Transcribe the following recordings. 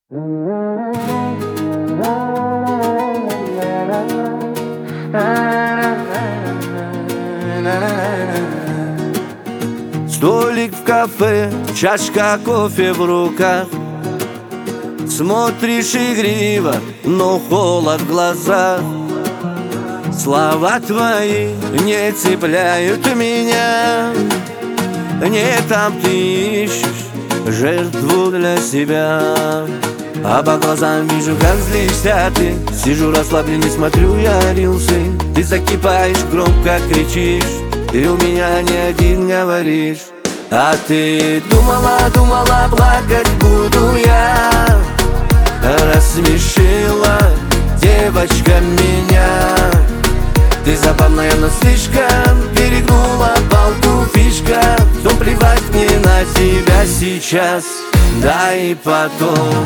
Столик в кафе, чашка кофе в руках. Смотришь игриво, но холод в глазах. Слова твои не цепляют меня. Не там ты ищешь жертву для себя. А по глазам вижу, как злишься ты. Сижу расслабленный, смотрю я рилсы. Ты закипаешь, громко кричишь. Ты у меня не один говоришь. А ты думала, плакать буду я. Рассмешила девочка меня. Ты забавная, но слишком перегнула палку, фишка. Но плевать мне на тебя сейчас, да и потом.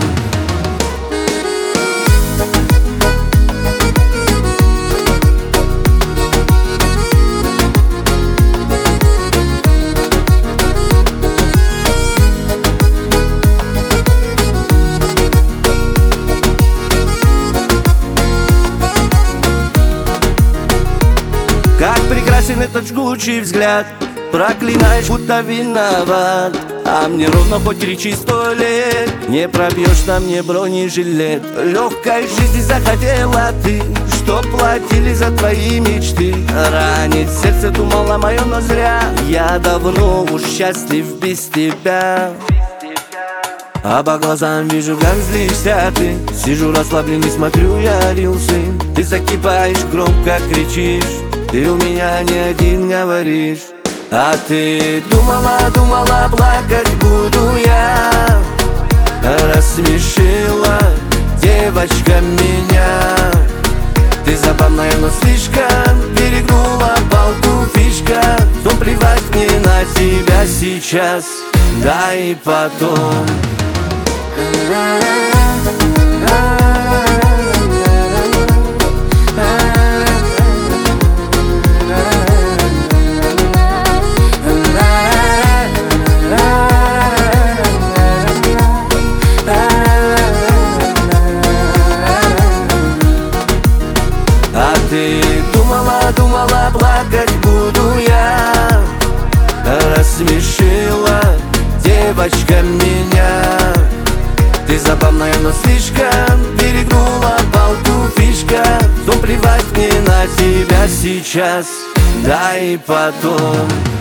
Как прекрасен этот жгучий взгляд. Проклинаешь, будто виноват. А мне ровно хоть кричи 100 лет. Не пробьешь на мне бронежилет. Легкой жизни захотела ты, чтоб платили за твои мечты. Ранить сердце думала мое, но зря. Я давно уж счастлив без тебя. А по глазам вижу, как злишься ты. Сижу расслабленный, смотрю я рилсы. Ты закипаешь, громко кричишь. Ты у меня не один говоришь. А ты думала, плакать буду я. Рассмешила девочка меня. Ты забавная, но слишком перегнула палку, фишка. Но плевать мне на тебя сейчас, да и потом. А ты думала, плакать буду я. Рассмешила девочка меня. Ты забавная, но слишком перегнула палку, фишка. Но плевать мне на тебя сейчас, да и потом.